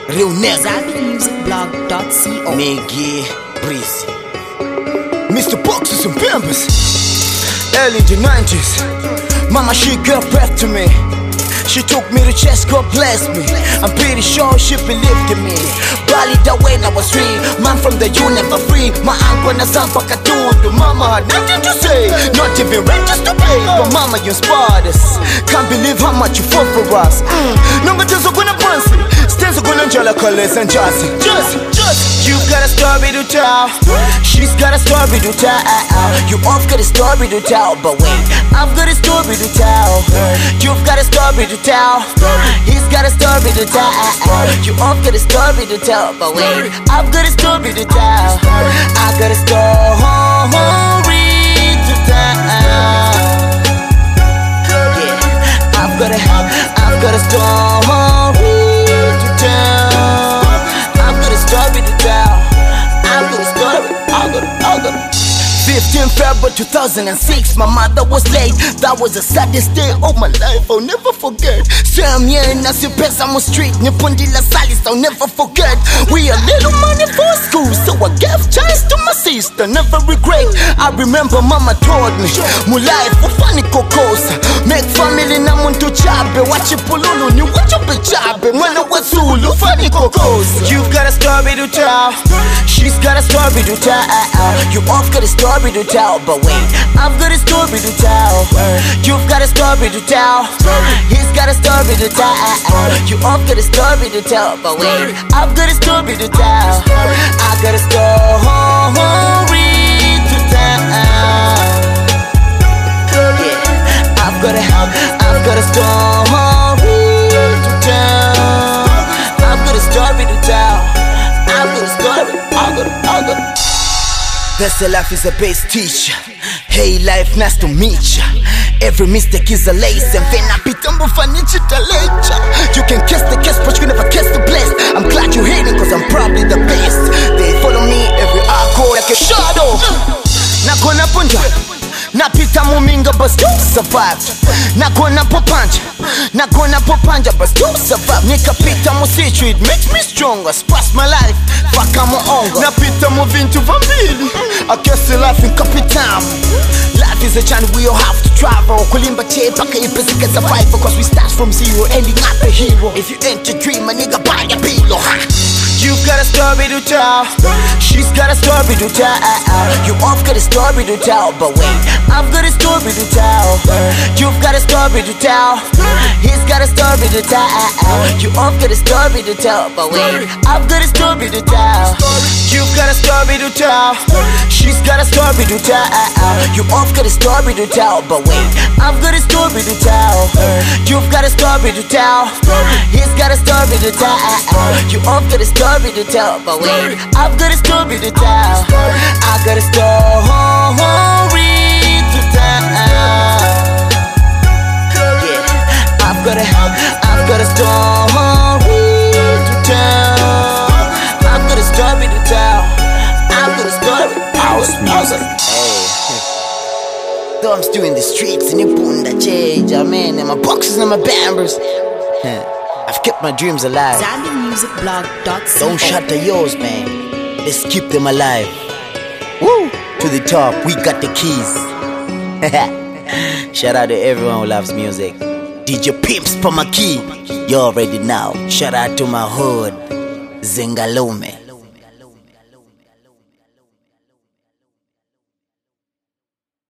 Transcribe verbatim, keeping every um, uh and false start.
Real nigga. Zambian Music Blog dot co. Miggy Breezy, Mister Boxes and Pimpers. Early in the nineties, mama she gave birth to me. She took me to church, God bless me. I'm pretty sure she believed in me. Bali the way I was free, man from the U never free. My uncle na sampa katudu. Mama had nothing to say, not even rent just to pay. But mama you inspired us. Can't believe how much you fought for us. mm. Nunga tezo kuna pansi, stenzo kuna njala colors and jazzy. Just, just, you got a story to tell. She's got a story to tell. You all got a story to tell. But wait, I've got a story to tell. You've got a story to tell. He's got a story to tell. You all got a story to tell. But wait, I've got a story to tell. I got a story to tell. Yeah, I've got a, I've got a story to tell. I've got a story to tell. I've got a story. I've got a, I've got a. fifteenth February two thousand six, my mother was late. That was the saddest day of my life, I'll never forget. Same year in a pesa on street, Nipundi La Salis, I'll never forget. We had little money for school, so I gave chance to my sister, never regret. I remember mama told me, my life for funny kokosa. Make family na muntu chabe, watch it pululu, ni watch up chabe. Mwana wasulu, funny kokosa. You've got a story to tell, she's got a story to tell. You all got a story to tell, but wait, I've got a story to tell. You've got a story to tell. He's got a story to tell. You all got a story to tell, but wait, I've got a story to tell. I got a story to tell. Yeah, I've got a, I've got a story to tell. I've got a story to tell. I've got a story. I've got a, I've got a. That's life is a best teacher. Hey life, nice to meet ya. Every mistake is a lesson. Vena pitambo fanichita later. You can kiss the kiss, but you can never kiss the blessed. I'm glad you hate it, cause I'm probably the best. They follow me every hour like a shadow. Nakona punja, napita muminga but still survive. Nakona popanja, nakona popanja but still survive. Nikapita musichu, it makes me stronger. Spas my life, faka mo ongo. Napita mu vintu vambili, I guess the life in Capitam. Life is a journey we all have to travel. Kulimba che paka ipesika survive, because we start from zero, ending up a hero. If you ain't a dream, a nigga buy a pillow. You've got a story to tell. She's got a story to tell. You all got a story to tell. But wait, I've got a story to tell. You've got a story to tell. He's got a story to tell. You all got a story to tell. But wait, I've got a story to tell. You've got a story to tell. She's got a story to tell. You all got a story to tell. But wait, I've got a story to tell. You've got a story to tell. He's got a story to tell. You all got a story to tell, but wait, I've got a story to tell. I got a story to tell. Yeah, I've got a, I've got a story to tell. I've got a story to tell. I've got a story. House music. Hey, though I'm still in the streets, and you put that change, I mean, and my boxes and my bambers. I've kept my dreams alive. Zambian Music Blog dot co. Don't shatter yours, man. Let's keep them alive. Woo! To the top, we got the keys. Shout out to everyone who loves music. D J Pimps Pamaki. You already know. Shout out to my hood, Zingalume.